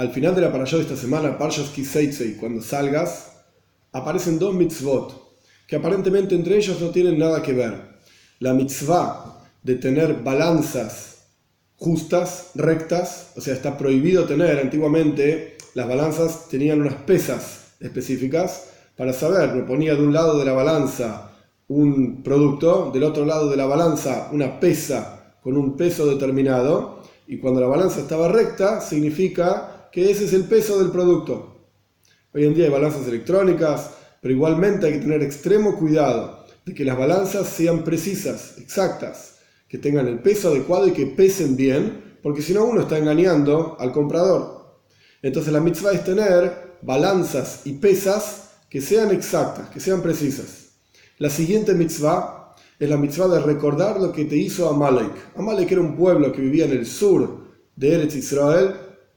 al final de la parashá de esta semana, Parshas Kiseitzei, cuando salgas, aparecen dos mitzvot, que aparentemente entre ellos no tienen nada que ver. La mitzvah de tener balanzas justas, rectas, o sea, está prohibido tener. Antiguamente las balanzas tenían unas pesas específicas para saber, me ponía de un lado de la balanza un producto, del otro lado de la balanza una pesa con un peso determinado, y cuando la balanza estaba recta significa que ese es el peso del producto. Hoy en día hay balanzas electrónicas, pero igualmente hay que tener extremo cuidado de que las balanzas sean precisas, exactas, que tengan el peso adecuado y que pesen bien, porque si no uno está engañando al comprador. Entonces la mitzvah es tener balanzas y pesas que sean exactas, que sean precisas. La siguiente mitzvah es la mitzvah de recordar lo que te hizo Amalek. Amalek era un pueblo que vivía en el sur de Eretz Israel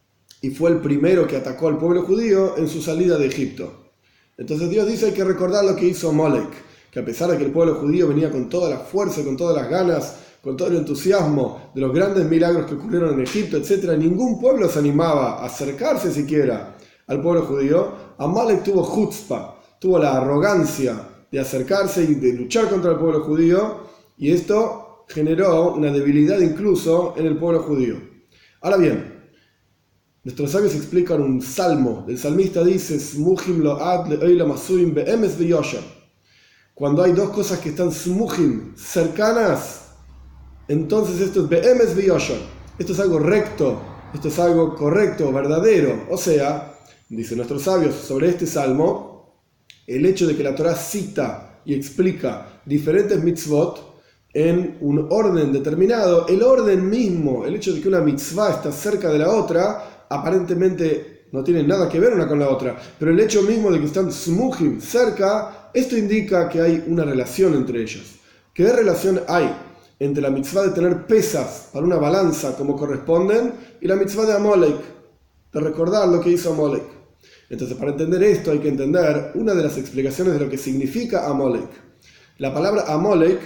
y fue el primero que atacó al pueblo judío en su salida de Egipto. Entonces Dios dice hay que recordar lo que hizo Amalek, que a pesar de que el pueblo judío venía con toda la fuerza, con todas las ganas, con todo el entusiasmo de los grandes milagros que ocurrieron en Egipto, etc., ningún pueblo se animaba a acercarse siquiera al pueblo judío. Amalek tuvo chutzpah, tuvo la arrogancia de acercarse y de luchar contra el pueblo judío, y esto generó una debilidad incluso en el pueblo judío. Ahora bien, nuestros sabios explican un salmo. El salmista dice: Smuchim lo'ad le'olam asuim be'emes ve'yosher. Cuando hay dos cosas que están smuchim, cercanas, entonces esto es be'emes ve'yosher. Esto es algo recto, esto es algo correcto, verdadero. O sea, dicen nuestros sabios sobre este salmo, el hecho de que la Torá cita y explica diferentes mitzvot en un orden determinado, el orden mismo, el hecho de que una mitzvah está cerca de la otra, aparentemente no tienen nada que ver una con la otra, pero el hecho mismo de que están smuchim, cerca, esto indica que hay una relación entre ellos. ¿Qué relación hay entre la mitzvah de tener pesas para una balanza como corresponden y la mitzvah de Amalek, de recordar lo que hizo Amalek? Entonces, para entender esto hay que entender una de las explicaciones de lo que significa Amalek. La palabra Amalek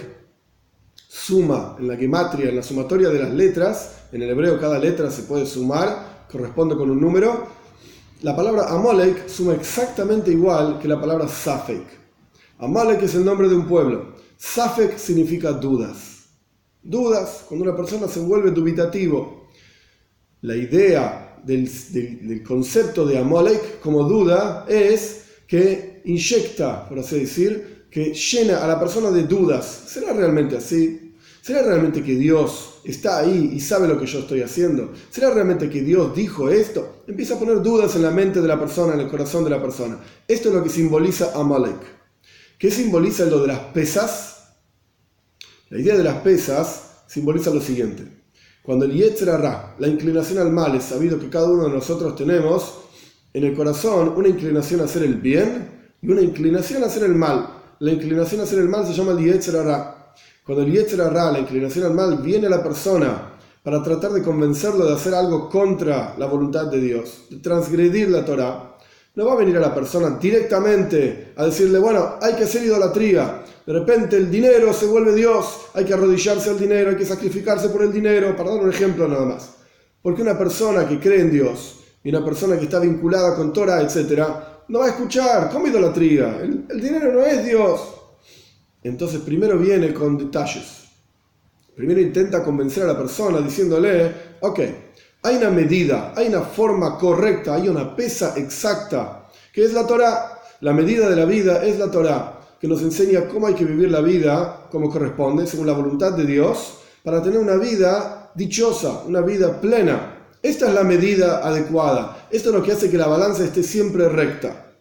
suma en la gematria, en la sumatoria de las letras. En el hebreo cada letra se puede sumar, corresponde con un número. La palabra Amalek suma exactamente igual que la palabra Safek. Amalek es el nombre de un pueblo. Safek significa dudas. Dudas, cuando una persona se vuelve dubitativo. La idea del concepto de Amalek como duda es que inyecta, por así decir, que llena a la persona de dudas. ¿Será realmente así? ¿Será realmente que Dios está ahí y sabe lo que yo estoy haciendo? ¿Será realmente que Dios dijo esto? Empieza a poner dudas en la mente de la persona, en el corazón de la persona. Esto es lo que simboliza Amalek. ¿Qué simboliza lo de las pesas? La idea de las pesas simboliza lo siguiente. Cuando el Yetzer Hara, la inclinación al mal, es sabido que cada uno de nosotros tenemos en el corazón una inclinación a hacer el bien y una inclinación a hacer el mal. La inclinación a hacer el mal se llama el Yetzer Hara. Cuando el Yetzer Hara, la inclinación al mal, viene a la persona para tratar de convencerlo de hacer algo contra la voluntad de Dios, de transgredir la Torá, no va a venir a la persona directamente a decirle, bueno, hay que hacer idolatría. De repente el dinero se vuelve Dios, hay que arrodillarse al dinero, hay que sacrificarse por el dinero, para dar un ejemplo nada más. Porque una persona que cree en Dios y una persona que está vinculada con Torah, etc., no va a escuchar, ¿cómo idolatría? El dinero no es Dios. Entonces primero viene con detalles. Primero intenta convencer a la persona diciéndole, ok, hay una medida, hay una forma correcta, hay una pesa exacta, que es la Torah. La medida de la vida es la Torah, que nos enseña cómo hay que vivir la vida como corresponde, según la voluntad de Dios, para tener una vida dichosa, una vida plena. Esta es la medida adecuada. Esto es lo que hace que la balanza esté siempre recta.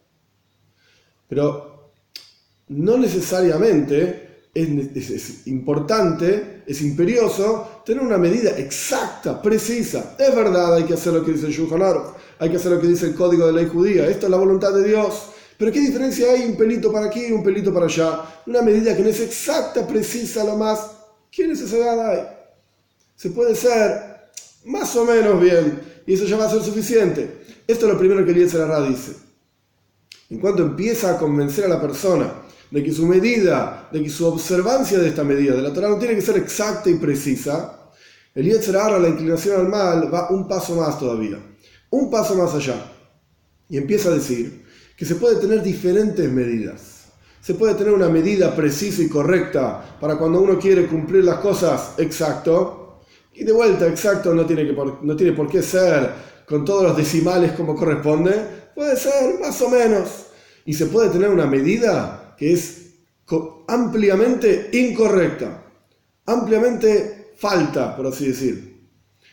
Pero no necesariamente es importante, es imperioso tener una medida exacta, precisa. Es verdad, hay que hacer lo que dice el Shulchan Aruch, hay que hacer lo que dice el Código de Ley Judía. Esto es la voluntad de Dios. Pero ¿qué diferencia hay? Un pelito para aquí y un pelito para allá. Una medida que no es exacta, precisa, lo más. ¿Qué necesidad hay? Se puede ser más o menos bien y eso ya va a ser suficiente. Esto es lo primero que el Yetzer Hara dice. En cuanto empieza a convencer a la persona de que su medida, de que su observancia de esta medida de la Torá no tiene que ser exacta y precisa, el Yetzer Hara, la inclinación al mal, va un paso más todavía. un paso más allá y empieza a decir que se puede tener diferentes medidas. Se puede tener una medida precisa y correcta para cuando uno quiere cumplir las cosas exacto. Y de vuelta, exacto no tiene por qué ser con todos los decimales como corresponde. Puede ser más o menos. Y se puede tener una medida que es ampliamente incorrecta. Ampliamente falta, por así decir.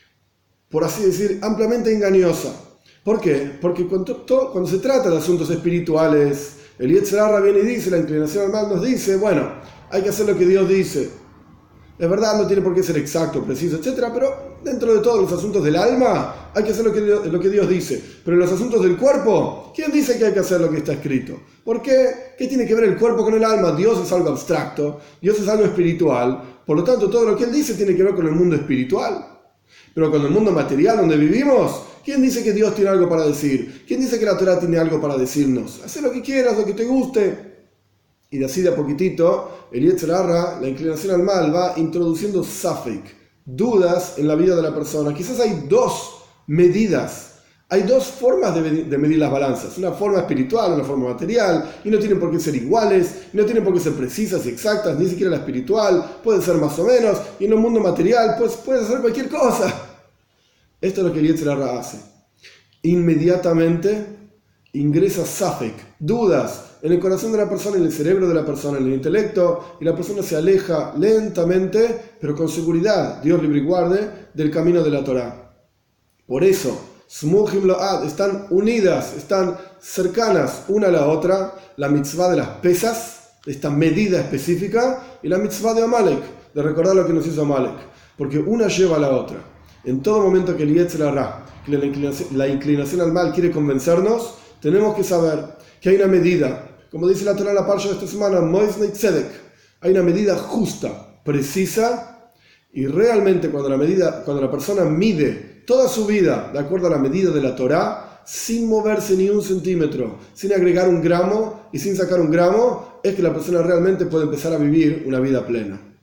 Ampliamente engañosa. ¿Por qué? Porque cuando se trata de asuntos espirituales, el Yetzer Hara viene y dice, la inclinación al mal nos dice, bueno, hay que hacer lo que Dios dice. Es verdad, no tiene por qué ser exacto, preciso, etc. Pero dentro de todos los asuntos del alma, hay que hacer lo que Dios dice. Pero en los asuntos del cuerpo, ¿quién dice que hay que hacer lo que está escrito? ¿Por qué? ¿Qué tiene que ver el cuerpo con el alma? Dios es algo abstracto, Dios es algo espiritual. Por lo tanto, todo lo que Él dice tiene que ver con el mundo espiritual. Pero con el mundo material donde vivimos, ¿quién dice que Dios tiene algo para decir? ¿Quién dice que la Torah tiene algo para decirnos? Haz lo que quieras, lo que te guste. Y de así de a poquitito, el Yetzer Hara, la inclinación al mal, va introduciendo safek, dudas en la vida de la persona. Quizás hay dos medidas, hay dos formas de medir las balanzas. Una forma espiritual, una forma material, y no tienen por qué ser iguales, no tienen por qué ser precisas y exactas, ni siquiera la espiritual, pueden ser más o menos, y en un mundo material pues puedes hacer cualquier cosa. Esto es lo que el Yetzer Hara hace. Inmediatamente ingresa safek, dudas, en el corazón de la persona, en el cerebro de la persona, en el intelecto, y la persona se aleja lentamente, pero con seguridad, Dios libre y guarde, del camino de la Torá. Por eso, Smuchim Lo'ad, están unidas, están cercanas una a la otra, la mitzvah de las pesas, esta medida específica, y la mitzvah de Amalek, de recordar lo que nos hizo Amalek, porque una lleva a la otra. En todo momento que el Yetzer Hara, que la inclinación al mal quiere convencernos, tenemos que saber que hay una medida, como dice la Torah en la parsha de esta semana, Moisnei Tzedek, hay una medida justa, precisa, y realmente cuando la persona mide toda su vida de acuerdo a la medida de la Torah, sin moverse ni un centímetro, sin agregar un gramo y sin sacar un gramo, es que la persona realmente puede empezar a vivir una vida plena.